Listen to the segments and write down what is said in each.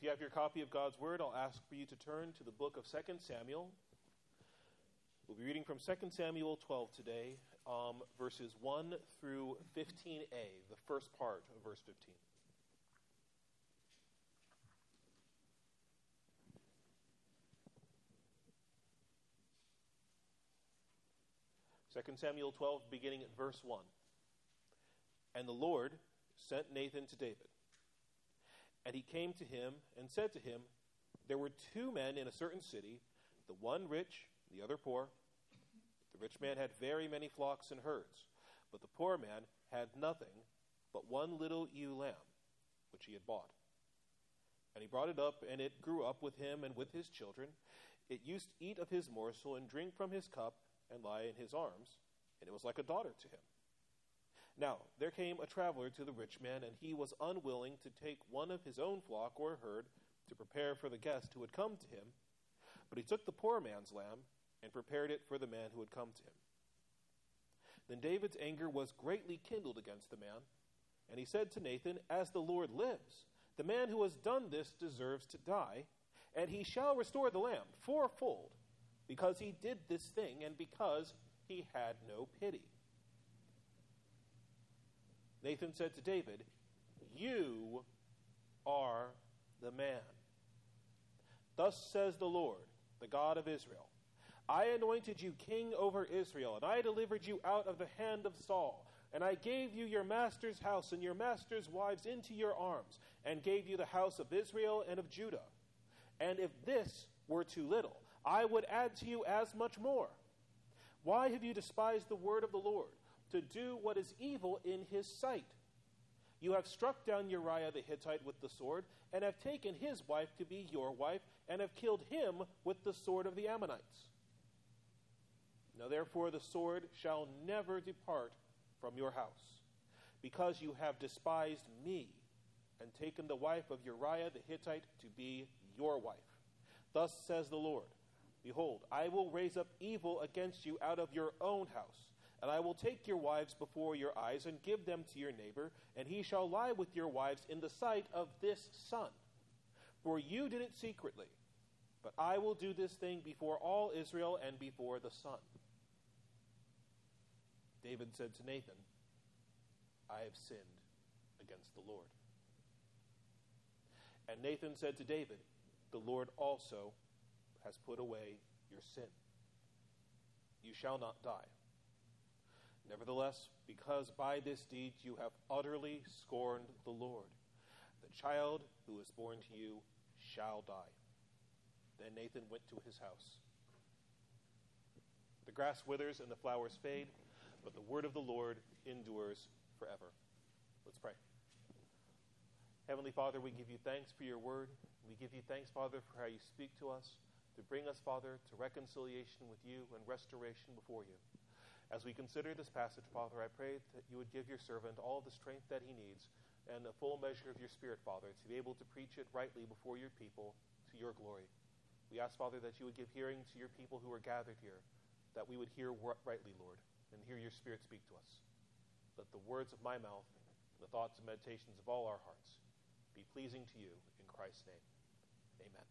you have your copy of God's Word, I'll ask for you to turn to the book of 2 Samuel. We'll be reading from 2 Samuel 12 today, verses 1 through 15a, the first part of verse 15. Second Samuel 12, beginning at verse 1. And the Lord sent Nathan to David. And he came to him and said to him, There were two men in a certain city, the one rich, the other poor. The rich man had very many flocks and herds, but the poor man had nothing but one little ewe lamb, which he had bought. And he brought it up, and it grew up with him and with his children. It used to eat of his morsel and drink from his cup and lie in his arms, and it was like a daughter to him. Now there came a traveler to the rich man, and he was unwilling to take one of his own flock or herd to prepare for the guest who had come to him. But he took the poor man's lamb and prepared it for the man who had come to him. Then David's anger was greatly kindled against the man, and he said to Nathan, As the Lord lives, the man who has done this deserves to die, and he shall restore the lamb fourfold, because he did this thing and because he had no pity. Nathan said to David, You are the man. Thus says the Lord, the God of Israel, I anointed you king over Israel, and I delivered you out of the hand of Saul, and I gave you your master's house and your master's wives into your arms, and gave you the house of Israel and of Judah. And if this were too little, I would add to you as much more. Why have you despised the word of the Lord, to do what is evil in his sight? You have struck down Uriah the Hittite with the sword, and have taken his wife to be your wife, and have killed him with the sword of the Ammonites. Now therefore the sword shall never depart from your house, because you have despised me, and taken the wife of Uriah the Hittite to be your wife. Thus says the Lord, Behold, I will raise up evil against you out of your own house, and I will take your wives before your eyes and give them to your neighbor, and he shall lie with your wives in the sight of this sun. For you did it secretly, but I will do this thing before all Israel and before the sun. David said to Nathan, I have sinned against the Lord. And Nathan said to David, The Lord also has put away your sin. You shall not die. Nevertheless, because by this deed you have utterly scorned the Lord, the child who is born to you shall die. Then Nathan went to his house. The grass withers and the flowers fade, but the word of the Lord endures forever. Let's pray. Heavenly Father, we give you thanks for your word. We give you thanks, Father, for how you speak to us, to bring us, Father, to reconciliation with you and restoration before you. As we consider this passage, Father, I pray that you would give your servant all the strength that he needs and a full measure of your Spirit, Father, to be able to preach it rightly before your people to your glory. We ask, Father, that you would give hearing to your people who are gathered here, that we would hear rightly, Lord, and hear your Spirit speak to us. Let the words of my mouth and the thoughts and meditations of all our hearts be pleasing to you in Christ's name. Amen.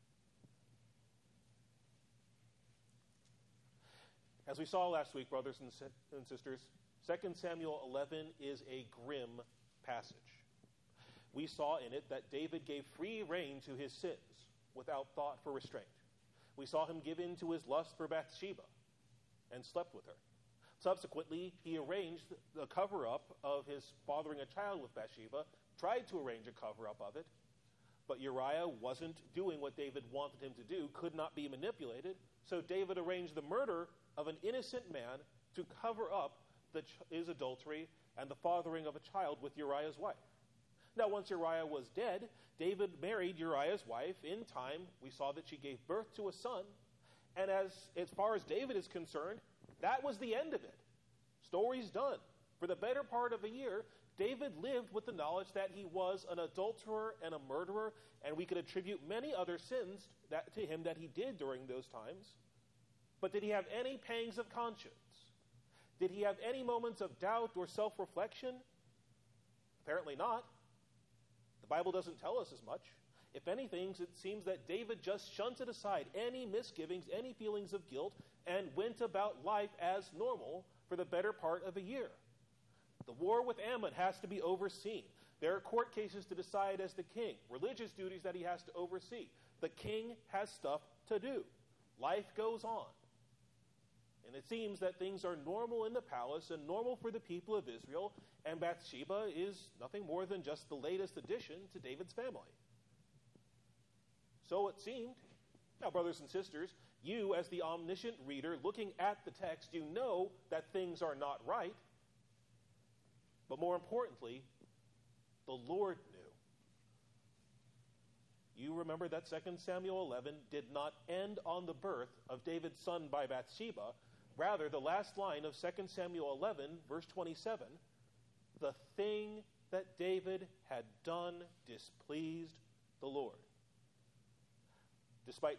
As we saw last week, brothers and sisters, 2 Samuel 11 is a grim passage. We saw in it that David gave free rein to his sins without thought for restraint. We saw him give in to his lust for Bathsheba and slept with her. Subsequently, he arranged the cover-up of his fathering a child with Bathsheba, tried to arrange a cover-up of it, but Uriah wasn't doing what David wanted him to do, could not be manipulated, so David arranged the murder of an innocent man to cover up his adultery and the fathering of a child with Uriah's wife. Now, once Uriah was dead, David married Uriah's wife. In time, we saw that she gave birth to a son, and as far as David is concerned, that was the end of it. Story's done. For the better part of a year, David lived with the knowledge that he was an adulterer and a murderer, and we could attribute many other sins to him that he did during those times. But did he have any pangs of conscience? Did he have any moments of doubt or self-reflection? Apparently not. The Bible doesn't tell us as much. If anything, it seems that David just shunted aside any misgivings, any feelings of guilt, and went about life as normal for the better part of a year. The war with Ammon has to be overseen. There are court cases to decide as the king, religious duties that he has to oversee. The king has stuff to do. Life goes on. And it seems that things are normal in the palace and normal for the people of Israel, and Bathsheba is nothing more than just the latest addition to David's family. So it seemed. Now, brothers and sisters, you as the omniscient reader looking at the text, you know that things are not right. But more importantly, the Lord knew. You remember that 2 Samuel 11 did not end on the birth of David's son by Bathsheba. Rather, the last line of 2 Samuel 11, verse 27, the thing that David had done displeased the Lord. Despite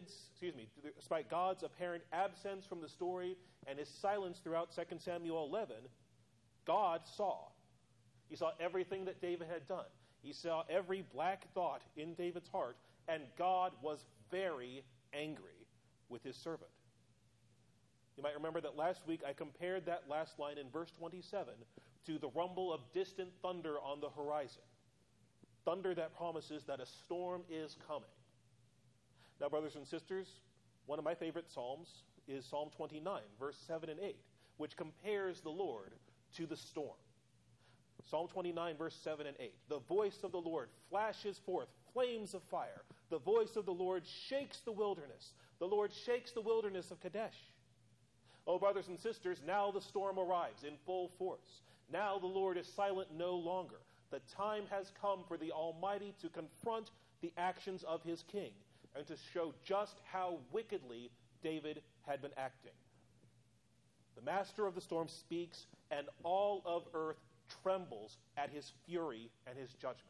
God's apparent absence from the story and his silence throughout 2 Samuel 11, God saw. He saw everything that David had done. He saw every black thought in David's heart, and God was very angry with his servant. You might remember that last week I compared that last line in verse 27 to the rumble of distant thunder on the horizon. Thunder that promises that a storm is coming. Now, brothers and sisters, one of my favorite psalms is Psalm 29, verse 7 and 8, which compares the Lord to the storm. Psalm 29, verse 7 and 8. The voice of the Lord flashes forth flames of fire. The voice of the Lord shakes the wilderness. The Lord shakes the wilderness of Kadesh. Oh, brothers and sisters, now the storm arrives in full force. Now the Lord is silent no longer. The time has come for the Almighty to confront the actions of his king and to show just how wickedly David had been acting. The master of the storm speaks, and all of earth trembles at his fury and his judgment.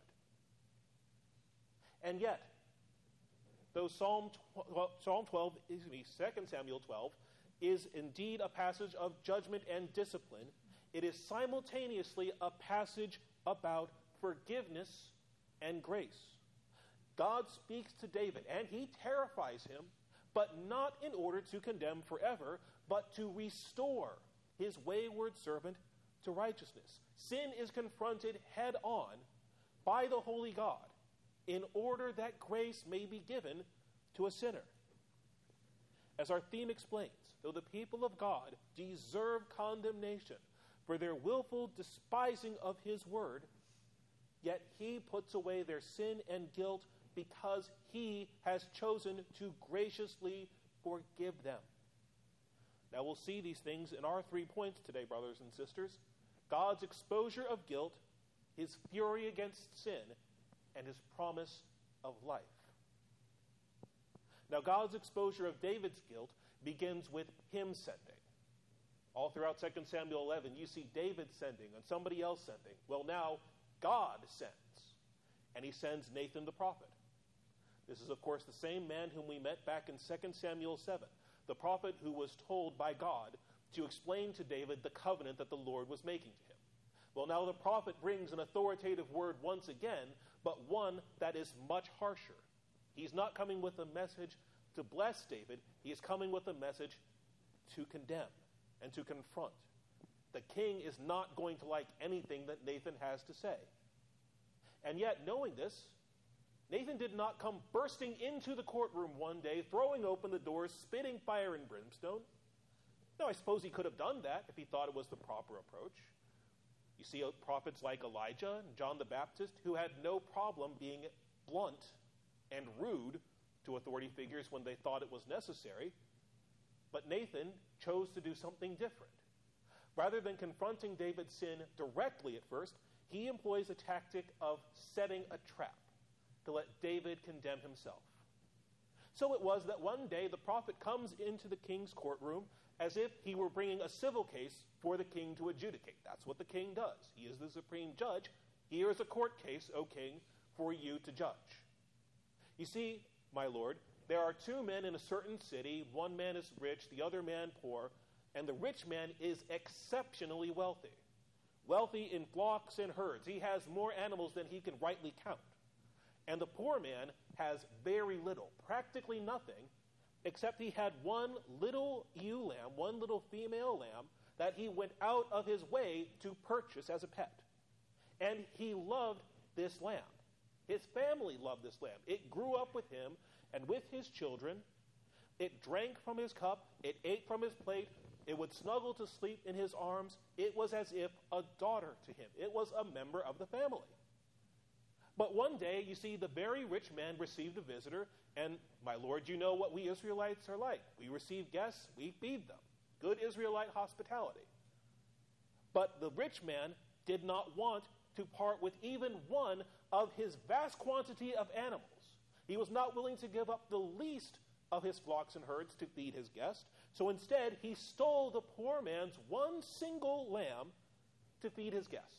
And yet, though 2 Samuel 12 is indeed a passage of judgment and discipline, it is simultaneously a passage about forgiveness and grace. God speaks to David, and he terrifies him, but not in order to condemn forever, but to restore his wayward servant to righteousness. Sin is confronted head on by the holy God in order that grace may be given to a sinner. As our theme explains, though the people of God deserve condemnation for their willful despising of his word, yet he puts away their sin and guilt because he has chosen to graciously forgive them. Now we'll see these things in our 3 points today, brothers and sisters. God's exposure of guilt, his fury against sin, and his promise of life. Now God's exposure of David's guilt begins with him sending. All throughout 2 Samuel 11, you see David sending and somebody else sending. Well, now God sends, and he sends Nathan the prophet. This is, of course, the same man whom we met back in 2 Samuel 7, the prophet who was told by God to explain to David the covenant that the Lord was making to him. Well, now the prophet brings an authoritative word once again, but one that is much harsher. He's not coming with a message to bless David. He is coming with a message to condemn and to confront. The king is not going to like anything that Nathan has to say. And yet, knowing this, Nathan did not come bursting into the courtroom one day, throwing open the doors, spitting fire and brimstone. Now, I suppose he could have done that if he thought it was the proper approach. You see prophets like Elijah and John the Baptist who had no problem being blunt and rude to authority figures when they thought it was necessary. But Nathan chose to do something different. Rather than confronting David's sin directly at first, he employs a tactic of setting a trap to let David condemn himself. So it was that one day the prophet comes into the king's courtroom as if he were bringing a civil case for the king to adjudicate. That's what the king does. He is the supreme judge. Here is a court case, O king, for you to judge. You see, my lord, there are two men in a certain city. One man is rich, the other man poor, and the rich man is exceptionally wealthy. Wealthy in flocks and herds. He has more animals than he can rightly count. And the poor man has very little, practically nothing, except he had one little ewe lamb, one little female lamb, that he went out of his way to purchase as a pet. And he loved this lamb. His family loved this lamb. It grew up with him and with his children. It drank from his cup. It ate from his plate. It would snuggle to sleep in his arms. It was as if a daughter to him. It was a member of the family. But one day, you see, the very rich man received a visitor, and, my Lord, you know what we Israelites are like. We receive guests, we feed them. Good Israelite hospitality. But the rich man did not want to part with even one of his vast quantity of animals. He was not willing to give up the least of his flocks and herds to feed his guest. So instead, he stole the poor man's one single lamb to feed his guest.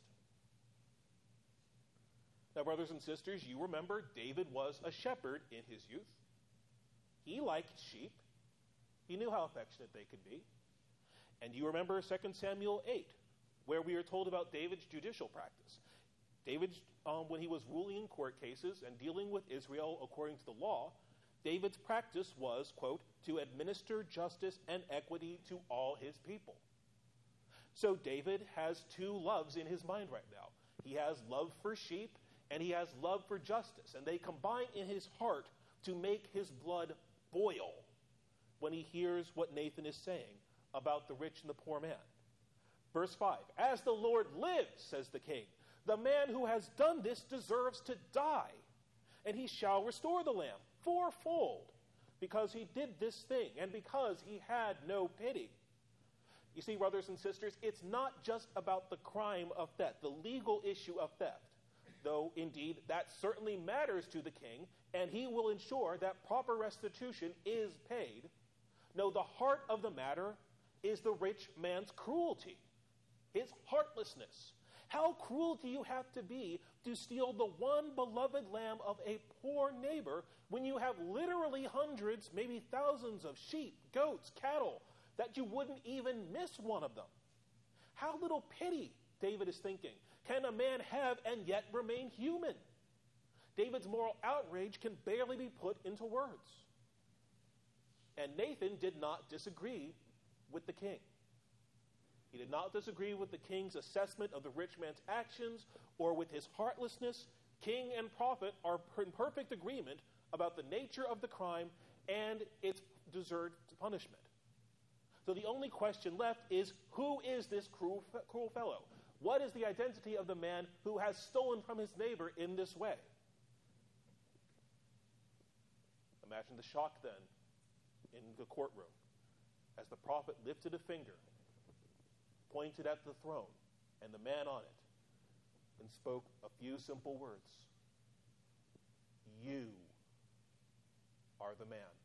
Now, brothers and sisters, you remember David was a shepherd in his youth. He liked sheep. He knew how affectionate they could be. And you remember 2 Samuel 8, where we are told about David's judicial practice. David, when he was ruling in court cases and dealing with Israel according to the law, David's practice was, quote, to administer justice and equity to all his people. So David has two loves in his mind right now. He has love for sheep and he has love for justice. And they combine in his heart to make his blood boil when he hears what Nathan is saying about the rich and the poor man. Verse 5, as the Lord lives, says the king, the man who has done this deserves to die, and he shall restore the lamb fourfold, because he did this thing, and because he had no pity. You see, brothers and sisters, it's not just about the crime of theft, the legal issue of theft, though indeed that certainly matters to the king, and he will ensure that proper restitution is paid. No, the heart of the matter is the rich man's cruelty, his heartlessness. How cruel do you have to be to steal the one beloved lamb of a poor neighbor when you have literally hundreds, maybe thousands of sheep, goats, cattle, that you wouldn't even miss one of them? How little pity, David is thinking, can a man have and yet remain human? David's moral outrage can barely be put into words. And Nathan did not disagree with the king. He did not disagree with the king's assessment of the rich man's actions or with his heartlessness. King and prophet are in perfect agreement about the nature of the crime and its deserved punishment. So the only question left is, who is this cruel fellow? What is the identity of the man who has stolen from his neighbor in this way? Imagine the shock then in the courtroom as the prophet lifted a finger, pointed at the throne and the man on it, and spoke a few simple words. You are the man,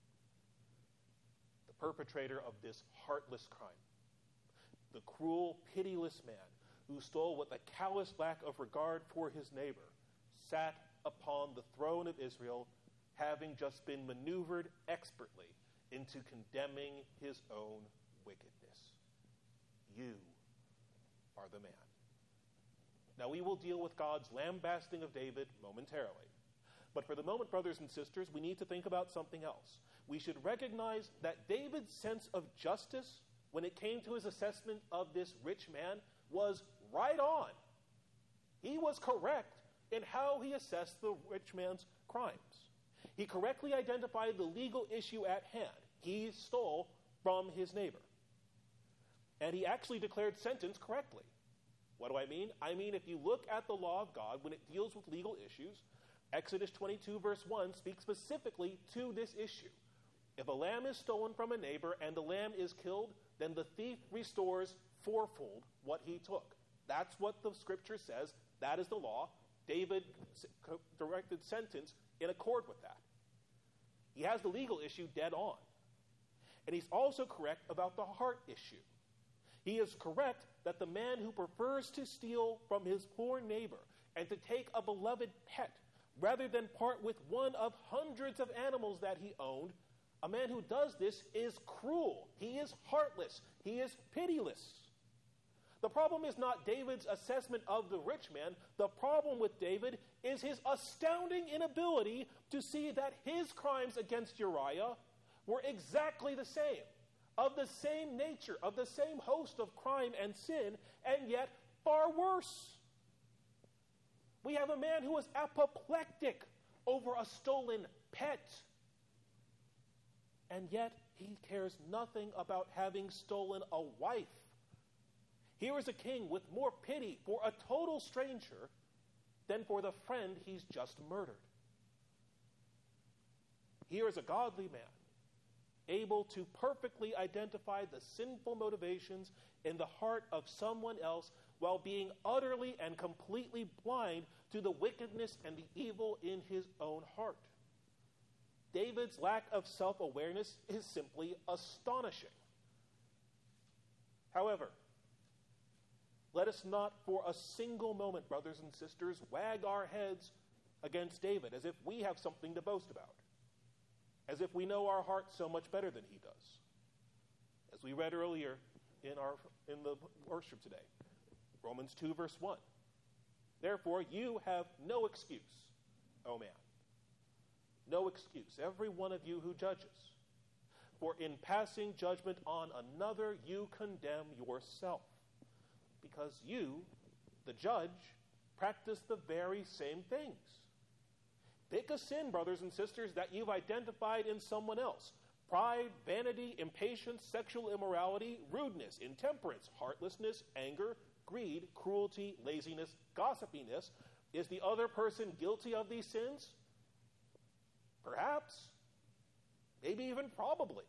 the perpetrator of this heartless crime, the cruel, pitiless man who stole with a callous lack of regard for his neighbor, sat upon the throne of Israel, having just been maneuvered expertly into condemning his own wickedness. You are the man. Now, we will deal with God's lambasting of David momentarily. But for the moment, brothers and sisters, we need to think about something else. We should recognize that David's sense of justice, when it came to his assessment of this rich man, was right on. He was correct in how he assessed the rich man's crimes. He correctly identified the legal issue at hand. He stole from his neighbor. And he actually declared sentence correctly. What do I mean? I mean, if you look at the law of God when it deals with legal issues, Exodus 22 verse 1 speaks specifically to this issue. If a lamb is stolen from a neighbor and the lamb is killed, then the thief restores fourfold what he took. That's what the scripture says. That is the law. David directed sentence in accord with that. He has the legal issue dead on. And he's also correct about the heart issue. He is correct that the man who prefers to steal from his poor neighbor and to take a beloved pet rather than part with one of hundreds of animals that he owned, a man who does this is cruel. He is heartless. He is pitiless. The problem is not David's assessment of the rich man. The problem with David is his astounding inability to see that his crimes against Uriah were exactly the same, of the same nature, of the same host of crime and sin, and yet far worse. We have a man who is apoplectic over a stolen pet, and yet he cares nothing about having stolen a wife. Here is a king with more pity for a total stranger than for the friend he's just murdered. Here is a godly man, able to perfectly identify the sinful motivations in the heart of someone else while being utterly and completely blind to the wickedness and the evil in his own heart. David's lack of self-awareness is simply astonishing. However, let us not for a single moment, brothers and sisters, wag our heads against David as if we have something to boast about, as if we know our heart so much better than he does. As we read earlier in the worship today, Romans 2, verse 1. Therefore, you have no excuse, O man. No excuse, every one of you who judges. For in passing judgment on another, you condemn yourself. Because you, the judge, practice the very same things. Pick a sin, brothers and sisters, that you've identified in someone else. Pride, vanity, impatience, sexual immorality, rudeness, intemperance, heartlessness, anger, greed, cruelty, laziness, gossipiness. Is the other person guilty of these sins? Perhaps. Maybe even probably.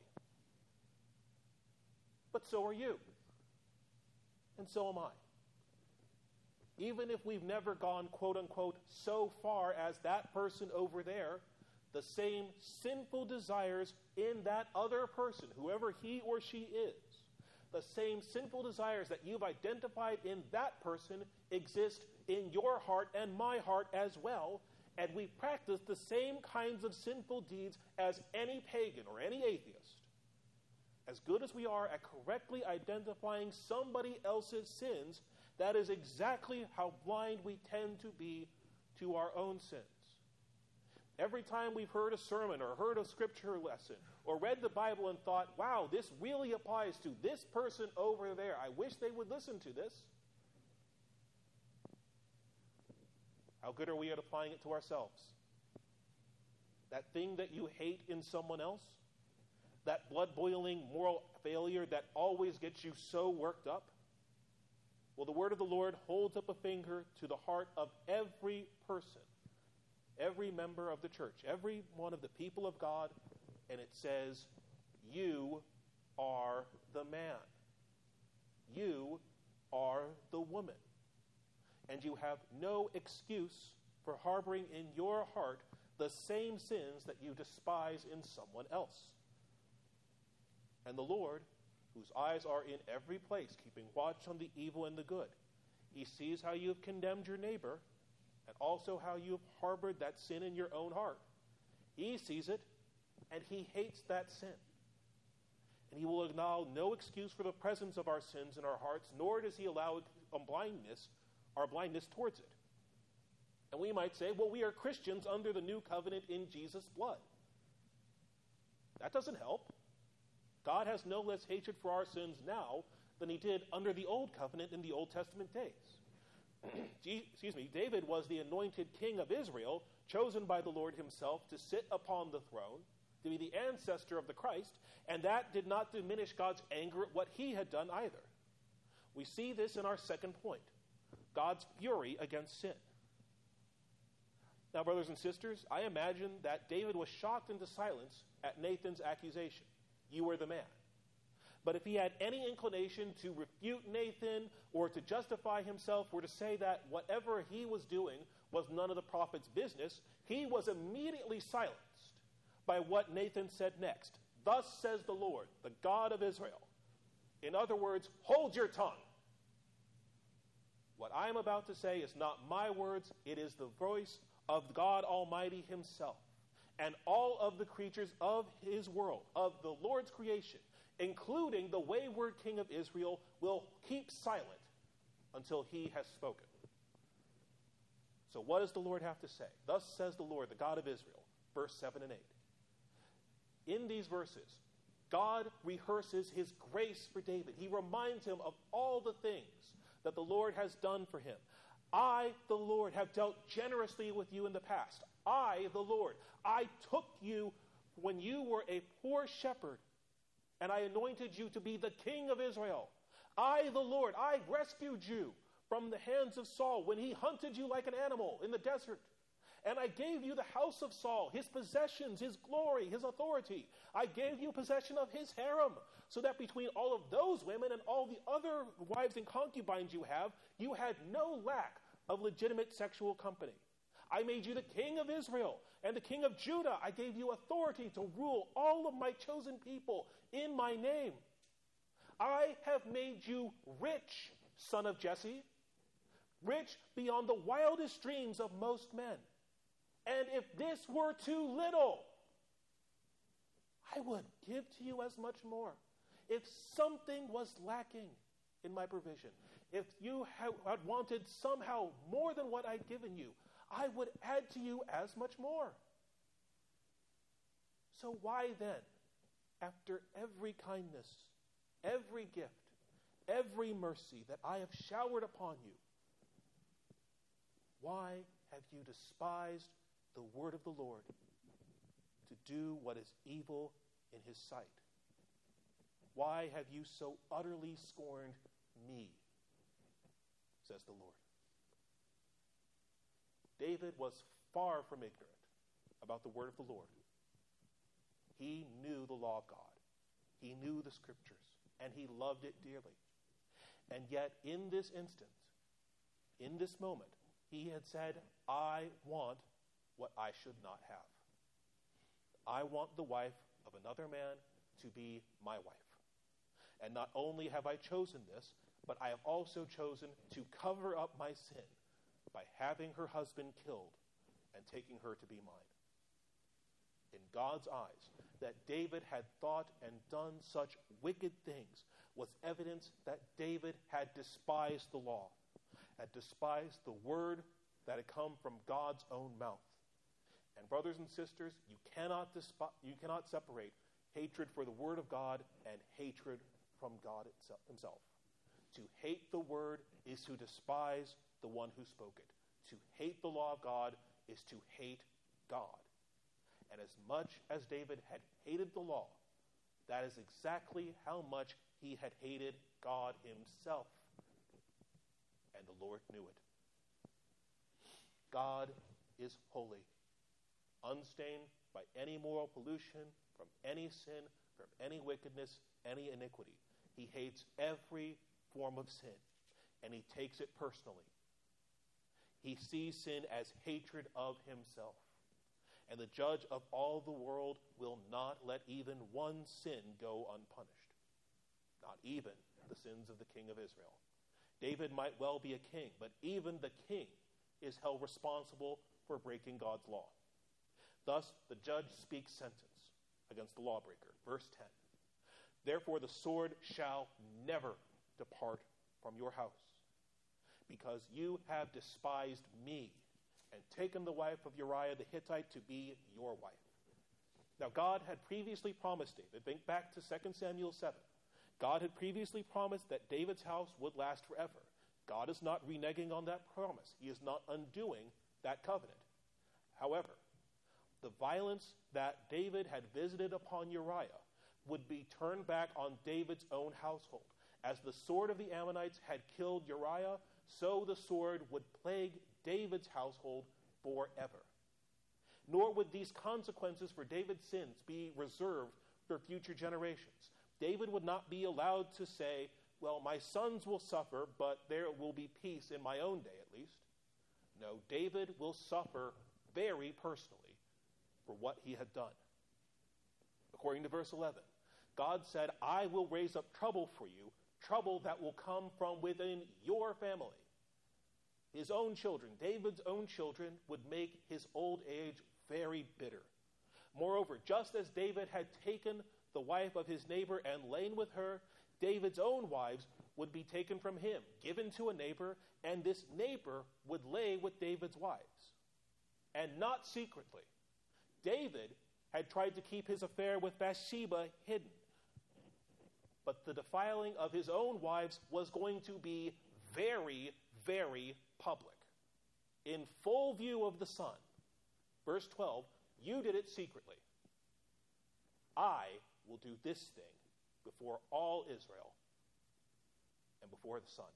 But so are you. And so am I. Even if we've never gone, quote unquote, so far as that person over there, the same sinful desires in that other person, whoever he or she is, the same sinful desires that you've identified in that person exist in your heart and my heart as well, and we practice the same kinds of sinful deeds as any pagan or any atheist. As good as we are at correctly identifying somebody else's sins, that is exactly how blind we tend to be to our own sins. Every time we've heard a sermon or heard a scripture lesson or read the Bible and thought, wow, this really applies to this person over there. I wish they would listen to this. How good are we at applying it to ourselves? That thing that you hate in someone else? That blood-boiling moral failure that always gets you so worked up? Well, the word of the Lord holds up a finger to the heart of every person, every member of the church, every one of the people of God, and it says, you are the man. You are the woman. And you have no excuse for harboring in your heart the same sins that you despise in someone else. And the Lord, whose eyes are in every place, keeping watch on the evil and the good, he sees how you have condemned your neighbor and also how you have harbored that sin in your own heart. He sees it, and he hates that sin. And he will acknowledge no excuse for the presence of our sins in our hearts, nor does he allow our blindness towards it. And we might say, well, we are Christians under the new covenant in Jesus' blood. That doesn't help. God has no less hatred for our sins now than he did under the old covenant in the Old Testament days. David was the anointed king of Israel, chosen by the Lord himself to sit upon the throne, to be the ancestor of the Christ, and that did not diminish God's anger at what he had done either. We see this in our second point, God's fury against sin. Now, brothers and sisters, I imagine that David was shocked into silence at Nathan's accusation. You are the man. But if he had any inclination to refute Nathan or to justify himself or to say that whatever he was doing was none of the prophet's business, he was immediately silenced by what Nathan said next. Thus says the Lord, the God of Israel. In other words, hold your tongue. What I am about to say is not my words, it is the voice of God Almighty himself. And all of the creatures of his world, of the Lord's creation, including the wayward king of Israel, will keep silent until he has spoken. So what does the Lord have to say? Thus says the Lord, the God of Israel, verse 7 and 8. In these verses, God rehearses his grace for David. He reminds him of all the things that the Lord has done for him. I, the Lord, have dealt generously with you in the past. I, the Lord, I took you when you were a poor shepherd, and I anointed you to be the king of Israel. I, the Lord, I rescued you from the hands of Saul when he hunted you like an animal in the desert. And I gave you the house of Saul, his possessions, his glory, his authority. I gave you possession of his harem, so that between all of those women and all the other wives and concubines you have, you had no lack of legitimate sexual company. I made you the king of Israel and the king of Judah. I gave you authority to rule all of my chosen people in my name. I have made you rich, son of Jesse, rich beyond the wildest dreams of most men. And if this were too little, I would give to you as much more. If something was lacking in my provision, if you had wanted somehow more than what I'd given you, I would add to you as much more. So why then, after every kindness, every gift, every mercy that I have showered upon you, why have you despised the word of the Lord to do what is evil in his sight? Why have you so utterly scorned me, says the Lord. David was far from ignorant about the word of the Lord. He knew the law of God. He knew the scriptures, and he loved it dearly. And yet, in this instance, in this moment, he had said, I want what I should not have. I want the wife of another man to be my wife. And not only have I chosen this, but I have also chosen to cover up my sin by having her husband killed and taking her to be mine. In God's eyes, that David had thought and done such wicked things was evidence that David had despised the law, had despised the word that had come from God's own mouth. And brothers and sisters, you cannot separate hatred for the word of God and hatred from God himself. To hate the word is to despise the one who spoke it. To hate the law of God is to hate God. And as much as David had hated the law, that is exactly how much he had hated God himself. And the Lord knew it. God is holy, unstained by any moral pollution, from any sin, from any wickedness, any iniquity. He hates every form of sin, and he takes it personally. He sees sin as hatred of himself. And the judge of all the world will not let even one sin go unpunished. Not even the sins of the king of Israel. David might well be a king, but even the king is held responsible for breaking God's law. Thus, the judge speaks sentence against the lawbreaker. Verse 10. Therefore, the sword shall never depart from your house, because you have despised me and taken the wife of Uriah the Hittite to be your wife. Now, God had previously promised David, think back to 2 Samuel 7. God had previously promised that David's house would last forever. God is not reneging on that promise. He is not undoing that covenant. However, the violence that David had visited upon Uriah would be turned back on David's own household. As the sword of the Ammonites had killed Uriah, so the sword would plague David's household forever. Nor would these consequences for David's sins be reserved for future generations. David would not be allowed to say, well, my sons will suffer, but there will be peace in my own day at least. No, David will suffer very personally for what he had done. According to verse 11, God said, I will raise up trouble for you, trouble that will come from within your family. His own children, David's own children, would make his old age very bitter. Moreover, just as David had taken the wife of his neighbor and lain with her, David's own wives would be taken from him, given to a neighbor, and this neighbor would lay with David's wives. And not secretly. David had tried to keep his affair with Bathsheba hidden. But the defiling of his own wives was going to be very, very public. In full view of the sun. Verse 12, you did it secretly. I will do this thing before all Israel and before the sun.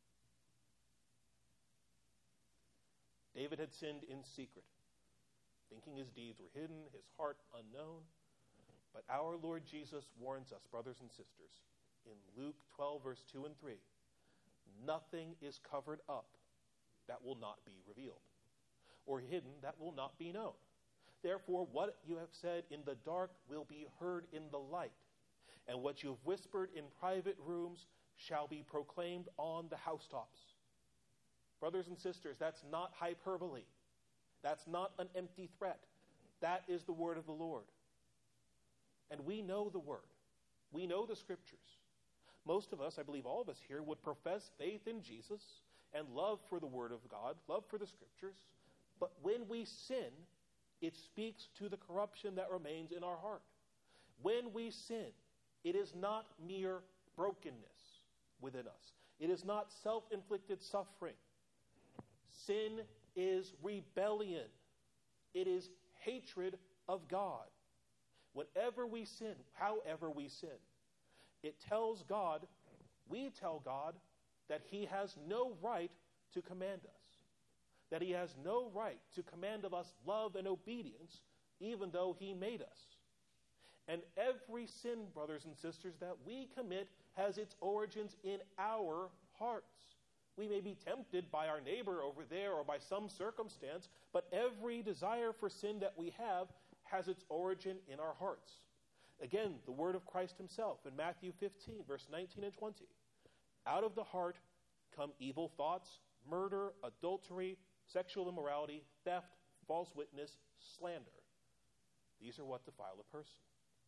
David had sinned in secret, thinking his deeds were hidden, his heart unknown. But our Lord Jesus warns us, brothers and sisters, in Luke 12, verse 2 and 3, nothing is covered up that will not be revealed, or hidden that will not be known. Therefore, what you have said in the dark will be heard in the light, and what you have whispered in private rooms shall be proclaimed on the housetops. Brothers and sisters, that's not hyperbole. That's not an empty threat. That is the word of the Lord. And we know the word. We know the scriptures. Most of us, I believe all of us here, would profess faith in Jesus and love for the word of God, love for the scriptures. But when we sin, it speaks to the corruption that remains in our heart. When we sin, it is not mere brokenness within us. It is not self-inflicted suffering. Sin is rebellion. It is hatred of God. Whenever we sin, however we sin, it tells God, we tell God that he has no right to command us. That he has no right to command of us love and obedience, even though he made us. And every sin, brothers and sisters, that we commit has its origins in our hearts. We may be tempted by our neighbor over there or by some circumstance, but every desire for sin that we have has its origin in our hearts. Again, the word of Christ himself in Matthew 15, verse 19 and 20. Out of the heart come evil thoughts, murder, adultery, sexual immorality, theft, false witness, slander. These are what defile a person.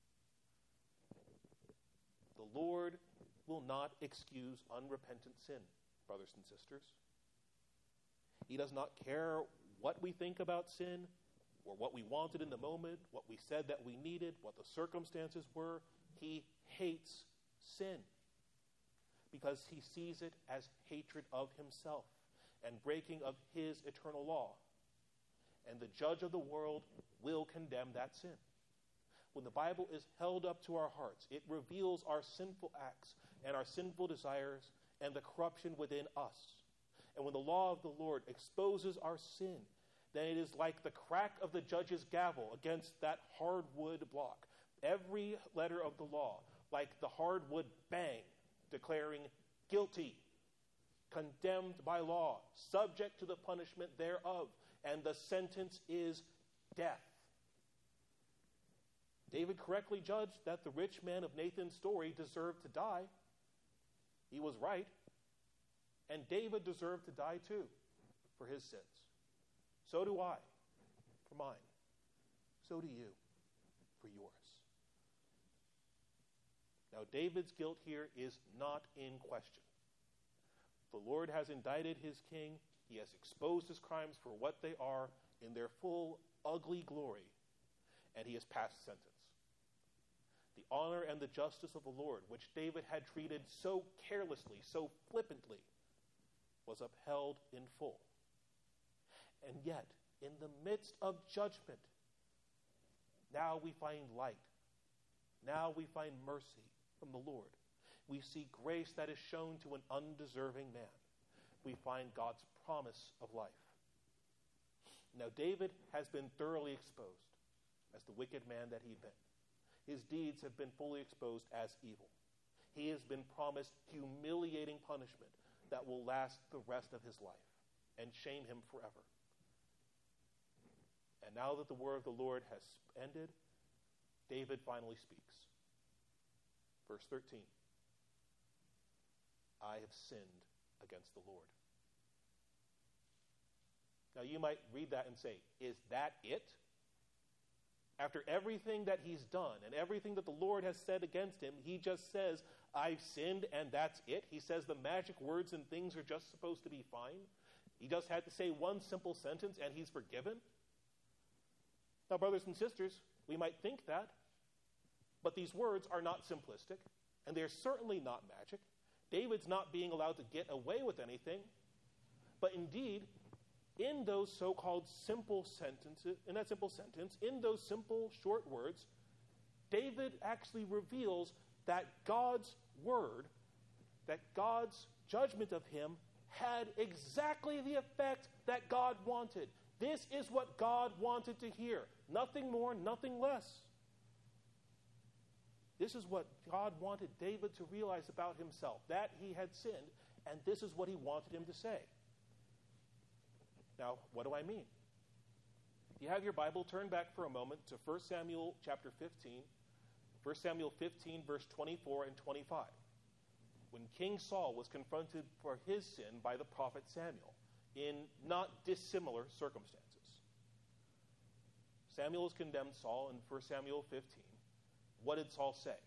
The Lord will not excuse unrepentant sin, brothers and sisters. He does not care what we think about sin, or what we wanted in the moment, what we said that we needed, what the circumstances were. He hates sin because he sees it as hatred of himself and breaking of his eternal law. And the judge of the world will condemn that sin. When the Bible is held up to our hearts, it reveals our sinful acts and our sinful desires and the corruption within us. And when the law of the Lord exposes our sin, then it is like the crack of the judge's gavel against that hardwood block. Every letter of the law, like the hardwood bang, declaring guilty, condemned by law, subject to the punishment thereof, and the sentence is death. David correctly judged that the rich man of Nathan's story deserved to die. He was right. And David deserved to die too for his sins. So do I for mine. So do you for yours. Now, David's guilt here is not in question. The Lord has indicted his king. He has exposed his crimes for what they are in their full, ugly glory, and he has passed sentence. The honor and the justice of the Lord, which David had treated so carelessly, so flippantly, was upheld in full. And yet, in the midst of judgment, now we find light. Now we find mercy from the Lord. We see grace that is shown to an undeserving man. We find God's promise of life. Now, David has been thoroughly exposed as the wicked man that he'd been. His deeds have been fully exposed as evil. He has been promised humiliating punishment that will last the rest of his life and shame him forever. And now that the word of the Lord has ended, David finally speaks. Verse 13. I have sinned against the Lord. Now you might read that and say, is that it? After everything that he's done and everything that the Lord has said against him, he just says, I've sinned, and that's it. He says the magic words and things are just supposed to be fine. He just had to say one simple sentence, and he's forgiven. Now, brothers and sisters, we might think that, but these words are not simplistic, and they're certainly not magic. David's not being allowed to get away with anything, but indeed, in those so-called simple sentences, in that simple sentence, in those simple short words, David actually reveals that God's word, that God's judgment of him had exactly the effect that God wanted. This is what God wanted to hear. Nothing more, nothing less. This is what God wanted David to realize about himself, that he had sinned, and this is what he wanted him to say. Now, what do I mean? If you have your Bible, turn back for a moment to 1 Samuel chapter 15. 1 Samuel 15, verse 24 and 25. When King Saul was confronted for his sin by the prophet Samuel in not dissimilar circumstances. Samuel has condemned Saul in 1 Samuel 15. What did Saul say?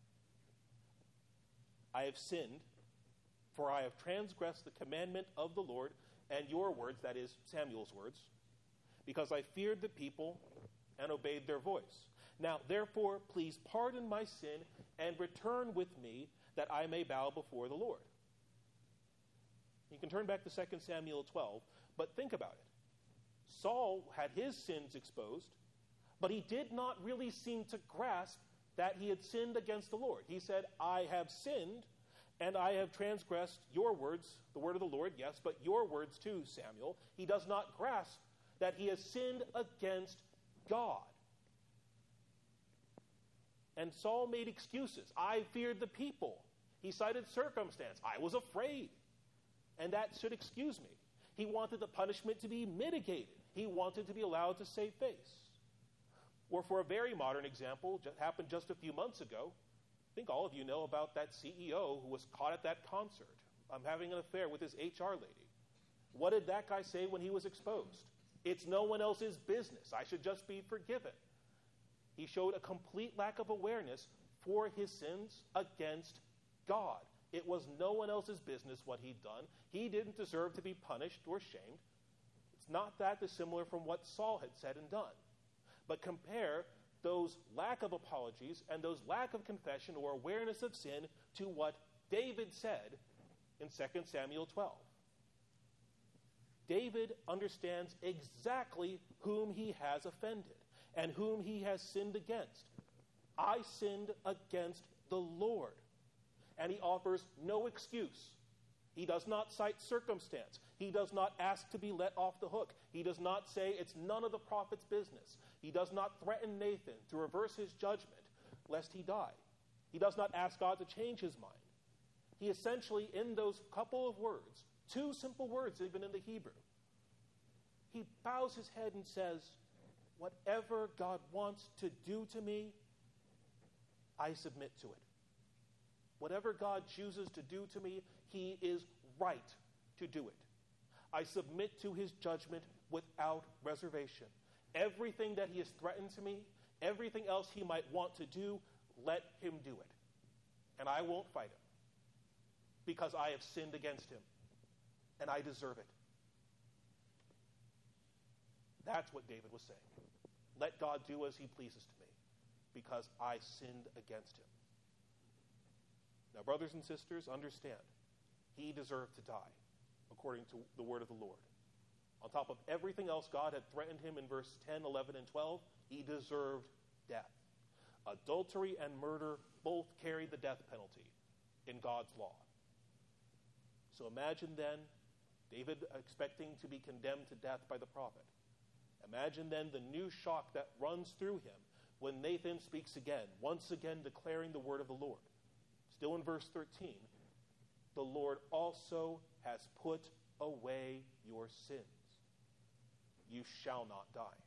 I have sinned, for I have transgressed the commandment of the Lord and your words, that is Samuel's words, because I feared the people and obeyed their voice. Now, therefore, please pardon my sin and return with me that I may bow before the Lord. You can turn back to 2 Samuel 12, but think about it. Saul had his sins exposed, but he did not really seem to grasp that he had sinned against the Lord. He said, I have sinned, and I have transgressed your words, the word of the Lord, yes, but your words too, Samuel. He does not grasp that he has sinned against God. And Saul made excuses. I feared the people. He cited circumstance. I was afraid. And that should excuse me. He wanted the punishment to be mitigated. He wanted to be allowed to save face. Or for a very modern example, happened just a few months ago, I think all of you know about that CEO who was caught at that concert having an affair with his HR lady. What did that guy say when he was exposed? It's no one else's business. I should just be forgiven. He showed a complete lack of awareness for his sins against God. It was no one else's business what he'd done. He didn't deserve to be punished or shamed. It's not that dissimilar from what Saul had said and done. But compare those lack of apologies and those lack of confession or awareness of sin to what David said in 2 Samuel 12. David understands exactly whom he has offended and whom he has sinned against. I sinned against the Lord. And he offers no excuse. He does not cite circumstance. He does not ask to be let off the hook. He does not say it's none of the prophet's business. He does not threaten Nathan to reverse his judgment lest he die. He does not ask God to change his mind. He essentially, in those couple of words, two simple words even in the Hebrew, he bows his head and says, whatever God wants to do to me, I submit to it. Whatever God chooses to do to me, he is right to do it. I submit to his judgment without reservation. Everything that he has threatened to me, everything else he might want to do, let him do it. And I won't fight him because I have sinned against him and I deserve it. That's what David was saying. Let God do as he pleases to me because I sinned against him. Now, brothers and sisters, understand, he deserved to die, according to the word of the Lord. On top of everything else God had threatened him in verse 10, 11, and 12, he deserved death. Adultery and murder both carry the death penalty in God's law. So imagine then David expecting to be condemned to death by the prophet. Imagine then the new shock that runs through him when Nathan speaks again, once again declaring the word of the Lord. Still in verse 13, the Lord also has put away your sins. You shall not die.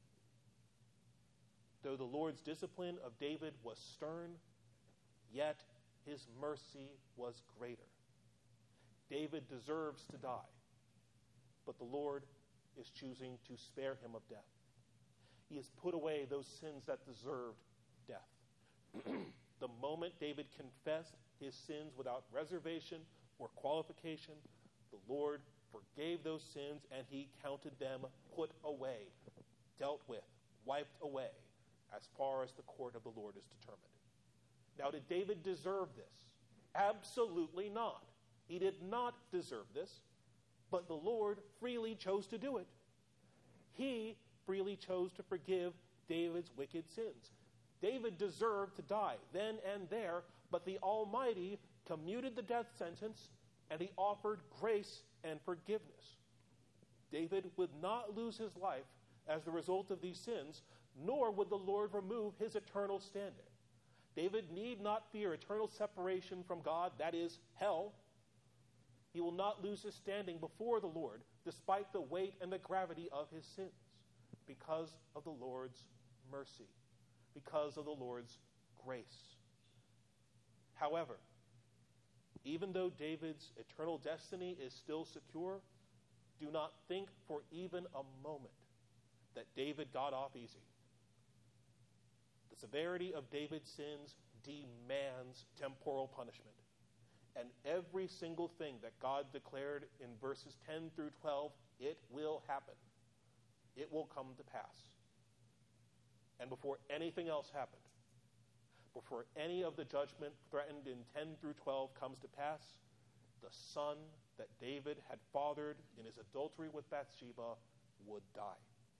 Though the Lord's discipline of David was stern, yet his mercy was greater. David deserves to die, but the Lord is choosing to spare him of death. He has put away those sins that deserved death. The moment David confessed his sins without reservation or qualification, the Lord forgave those sins and he counted them put away, dealt with, wiped away, as far as the court of the Lord is determined. Now, did David deserve this? Absolutely not. He did not deserve this, but the Lord freely chose to do it. He freely chose to forgive David's wicked sins. David deserved to die then and there, but the Almighty commuted the death sentence and he offered grace and forgiveness. David would not lose his life as the result of these sins, nor would the Lord remove his eternal standing. David need not fear eternal separation from God, that is, hell. He will not lose his standing before the Lord, despite the weight and the gravity of his sins, because of the Lord's mercy, because of the Lord's grace. However, even though David's eternal destiny is still secure, do not think for even a moment that David got off easy. The severity of David's sins demands temporal punishment. And every single thing that God declared in verses 10 through 12, it will happen. It will come to pass. And before anything else happened, before any of the judgment threatened in 10 through 12 comes to pass, the son that David had fathered in his adultery with Bathsheba would die.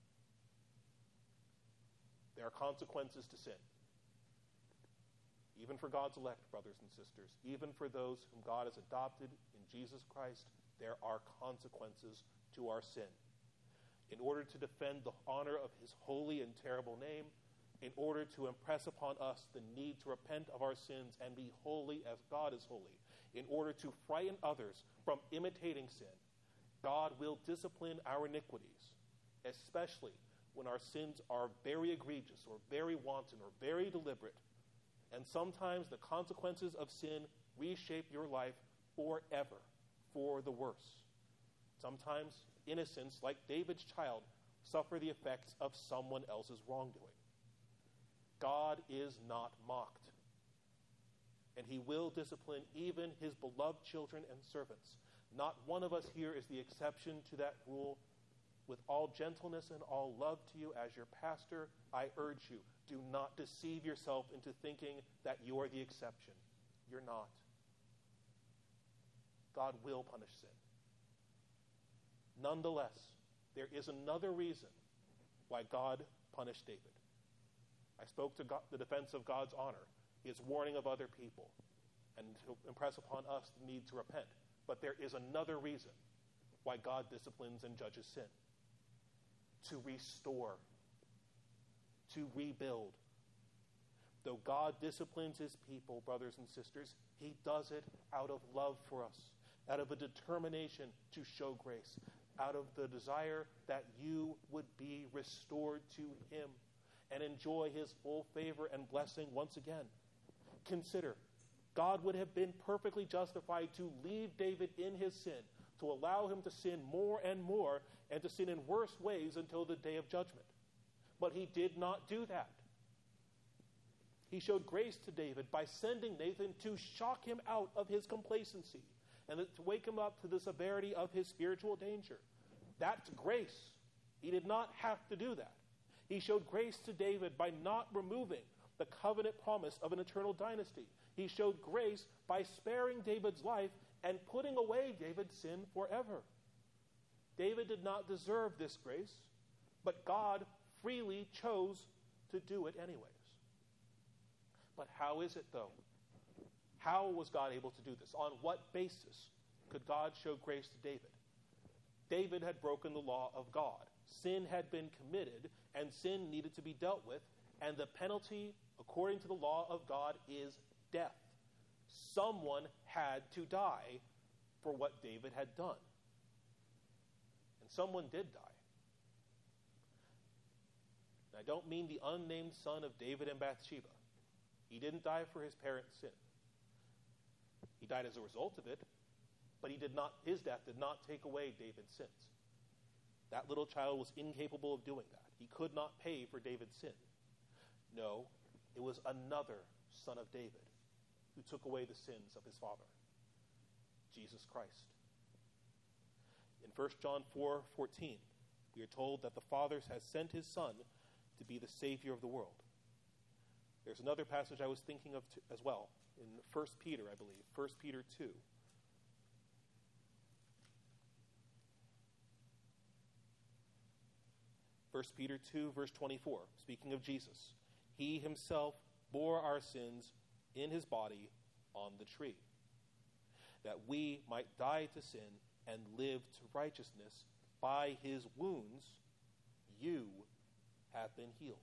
There are consequences to sin. Even for God's elect, brothers and sisters, even for those whom God has adopted in Jesus Christ, there are consequences to our sin. In order to defend the honor of his holy and terrible name, in order to impress upon us the need to repent of our sins and be holy as God is holy, in order to frighten others from imitating sin, God will discipline our iniquities, especially when our sins are very egregious or very wanton or very deliberate. And sometimes the consequences of sin reshape your life forever, for the worse. Sometimes innocents, like David's child, suffer the effects of someone else's wrongdoing. God is not mocked, and he will discipline even his beloved children and servants. Not one of us here is the exception to that rule. With all gentleness and all love to you as your pastor, I urge you, do not deceive yourself into thinking that you are the exception. You're not. God will punish sin. Nonetheless, there is another reason why God punished David. I spoke to God, the defense of God's honor, his warning of other people, and to impress upon us the need to repent. But there is another reason why God disciplines and judges sin. To restore, to rebuild. Though God disciplines his people, brothers and sisters, he does it out of love for us, out of a determination to show grace, out of the desire that you would be restored to him and enjoy his full favor and blessing once again. Consider, God would have been perfectly justified to leave David in his sin, to allow him to sin more and more, and to sin in worse ways until the day of judgment. But he did not do that. He showed grace to David by sending Nathan to shock him out of his complacency and to wake him up to the severity of his spiritual danger. That's grace. He did not have to do that. He showed grace to David by not removing the covenant promise of an eternal dynasty. He showed grace by sparing David's life and putting away David's sin forever. David did not deserve this grace, but God freely chose to do it anyways. But how is it, though? How was God able to do this? On what basis could God show grace to David? David had broken the law of God. Sin had been committed, and sin needed to be dealt with, and the penalty, according to the law of God, is death. Someone had to die for what David had done. And someone did die. And I don't mean the unnamed son of David and Bathsheba. He didn't die for his parents' sin. He died as a result of it, but his death did not take away David's sins. That little child was incapable of doing that. He could not pay for David's sin. No, it was another son of David who took away the sins of his father, Jesus Christ. In 1 John 4:14, we are told that the Father has sent his Son to be the Savior of the world. There's another passage I was thinking of as well, in 1 Peter, I believe, 1 Peter 2. 1 Peter 2, verse 24, speaking of Jesus. He himself bore our sins in his body on the tree, that we might die to sin and live to righteousness. By his wounds you have been healed.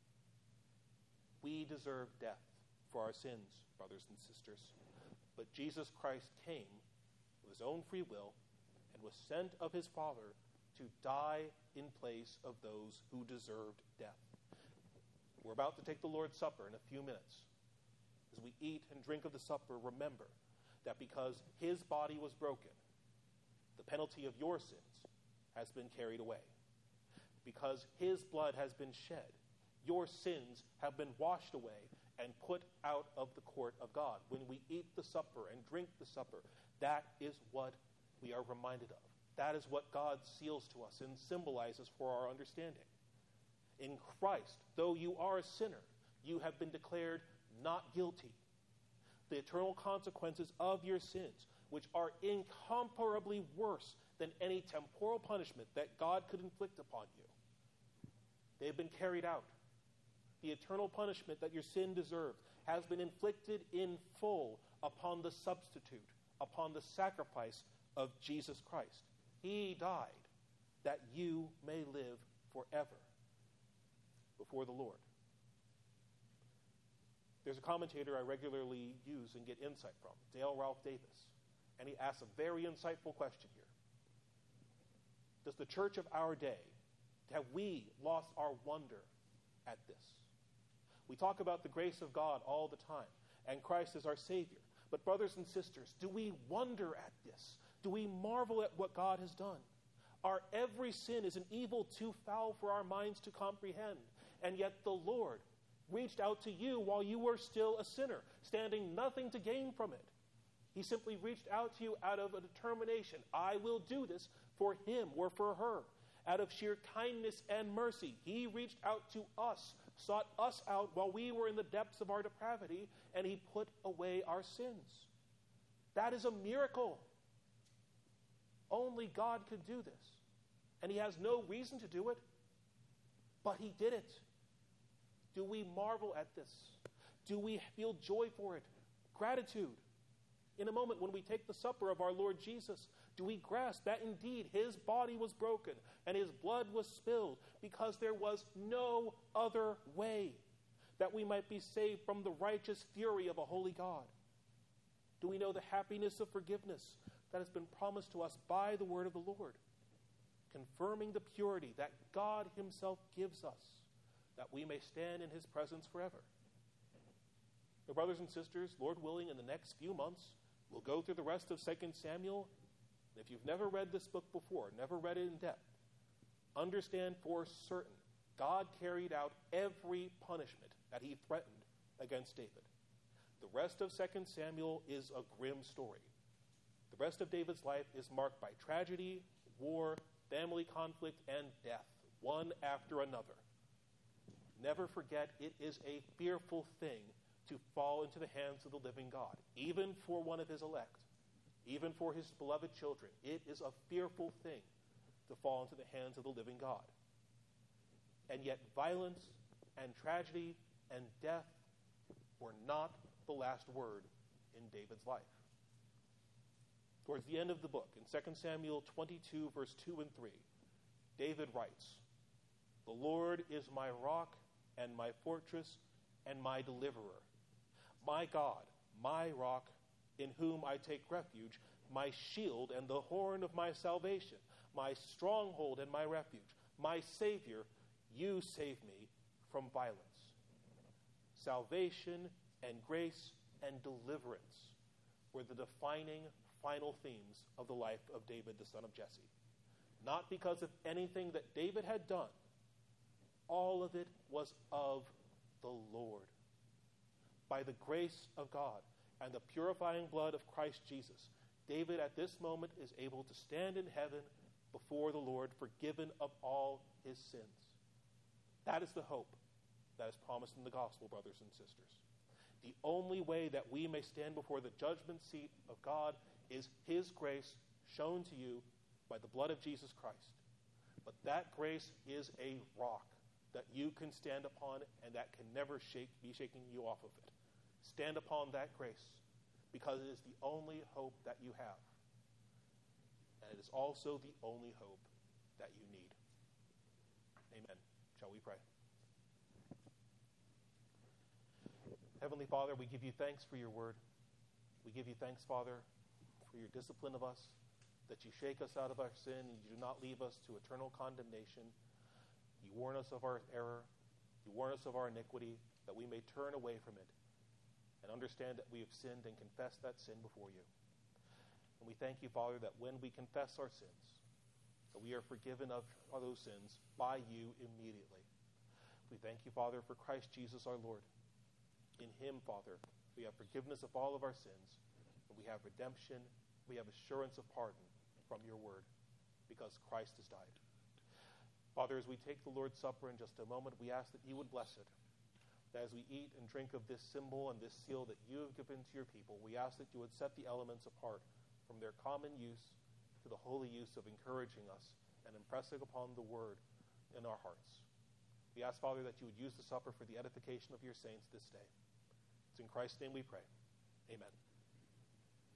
We deserve death for our sins, brothers and sisters. But Jesus Christ came with his own free will and was sent of his Father to die in place of those who deserved death. We're about to take the Lord's Supper in a few minutes. As we eat and drink of the supper, remember that because his body was broken, the penalty of your sins has been carried away. Because his blood has been shed, your sins have been washed away and put out of the court of God. When we eat the supper and drink the supper, that is what we are reminded of. That is what God seals to us and symbolizes for our understanding. In Christ, though you are a sinner, you have been declared not guilty. The eternal consequences of your sins, which are incomparably worse than any temporal punishment that God could inflict upon you, they have been carried out. The eternal punishment that your sin deserved has been inflicted in full upon the substitute, upon the sacrifice of Jesus Christ. He died that you may live forever before the Lord. There's a commentator I regularly use and get insight from, Dale Ralph Davis, and he asks a very insightful question here. Does the church of our day, have we lost our wonder at this? We talk about the grace of God all the time, and Christ is our Savior. But brothers and sisters, do we wonder at this? Do we marvel at what God has done? Our every sin is an evil too foul for our minds to comprehend, and yet the Lord reached out to you while you were still a sinner, standing nothing to gain from it. He simply reached out to you out of a determination. I will do this for him or for her. Out of sheer kindness and mercy, he reached out to us, sought us out while we were in the depths of our depravity, and he put away our sins. That is a miracle. Only God could do this. And he has no reason to do it, but he did it. Do we marvel at this? Do we feel joy for it? Gratitude. In a moment, when we take the supper of our Lord Jesus, do we grasp that indeed his body was broken and his blood was spilled because there was no other way that we might be saved from the righteous fury of a holy God? Do we know the happiness of forgiveness that has been promised to us by the word of the Lord, confirming the purity that God himself gives us, that we may stand in his presence forever? My brothers and sisters, Lord willing, in the next few months, we'll go through the rest of 2 Samuel. If you've never read this book before, never read it in depth, understand for certain, God carried out every punishment that he threatened against David. The rest of 2 Samuel is a grim story. The rest of David's life is marked by tragedy, war, family conflict, and death, one after another. Never forget, it is a fearful thing to fall into the hands of the living God, even for one of his elect, even for his beloved children. It is a fearful thing to fall into the hands of the living God. And yet violence and tragedy and death were not the last word in David's life. Towards the end of the book, in 2 Samuel 22, verse 2 and 3, David writes, "The Lord is my rock and my fortress and my deliverer, my God, my rock, in whom I take refuge, my shield and the horn of my salvation, my stronghold and my refuge, my Savior, you save me from violence." Salvation and grace and deliverance were the defining final themes of the life of David, the son of Jesse. Not because of anything that David had done, all of it was of the Lord. By the grace of God and the purifying blood of Christ Jesus, David at this moment is able to stand in heaven before the Lord, forgiven of all his sins. That is the hope that is promised in the gospel, brothers and sisters. The only way that we may stand before the judgment seat of God is his grace shown to you by the blood of Jesus Christ. But that grace is a rock that you can stand upon and that can never be shaking you off of it. Stand upon that grace because it is the only hope that you have. And it is also the only hope that you need. Amen. Shall we pray? Heavenly Father, we give you thanks for your word. We give you thanks, Father, for your discipline of us, that you shake us out of our sin and you do not leave us to eternal condemnation. You warn us of our error. You warn us of our iniquity, that we may turn away from it and understand that we have sinned and confess that sin before you. And we thank you, Father, that when we confess our sins, that we are forgiven of those sins by you immediately. We thank you, Father, for Christ Jesus our Lord. In him, Father, we have forgiveness of all of our sins, and we have redemption, we have assurance of pardon from your word, because Christ has died. Father, as we take the Lord's Supper in just a moment, we ask that you would bless it. That as we eat and drink of this symbol and this seal that you have given to your people, we ask that you would set the elements apart from their common use to the holy use of encouraging us and impressing upon the word in our hearts. We ask, Father, that you would use the supper for the edification of your saints this day. It's in Christ's name we pray. Amen.